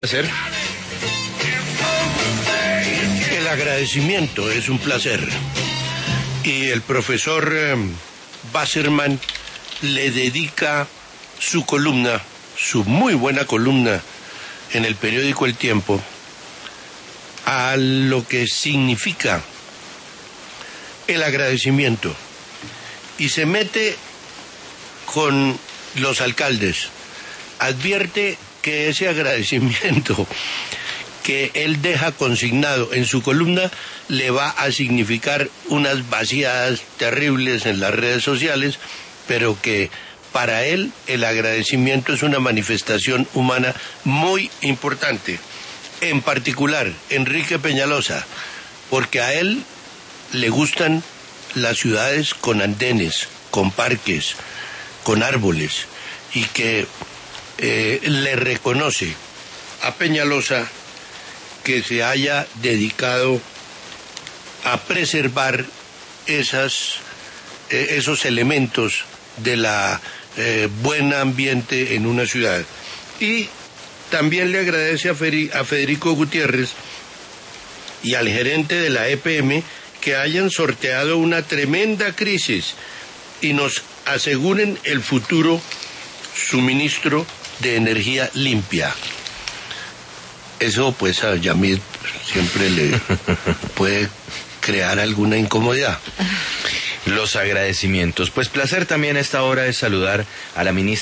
placer. El agradecimiento es un placer. Y el profesor Wasserman le dedica su columna, su muy buena columna en el periódico El Tiempo, a lo que significa el agradecimiento. Y se mete con los alcaldes. Advierte que ese agradecimiento que él deja consignado en su columna le va a significar unas vaciadas terribles en las redes sociales, pero que para él el agradecimiento es una manifestación humana muy importante. En particular, Enrique Peñalosa, porque a él le gustan las ciudades con andenes, con parques, con árboles, y que le reconoce a Peñalosa que se haya dedicado a preservar esos elementos de la buen ambiente en una ciudad. Y también le agradece a Federico Gutiérrez y al gerente de la EPM que hayan sorteado una tremenda crisis y nos aseguren el futuro suministro de energía limpia. Eso pues a Yamid siempre le puede crear alguna incomodidad. Los agradecimientos. Pues placer también a esta hora es saludar a la ministra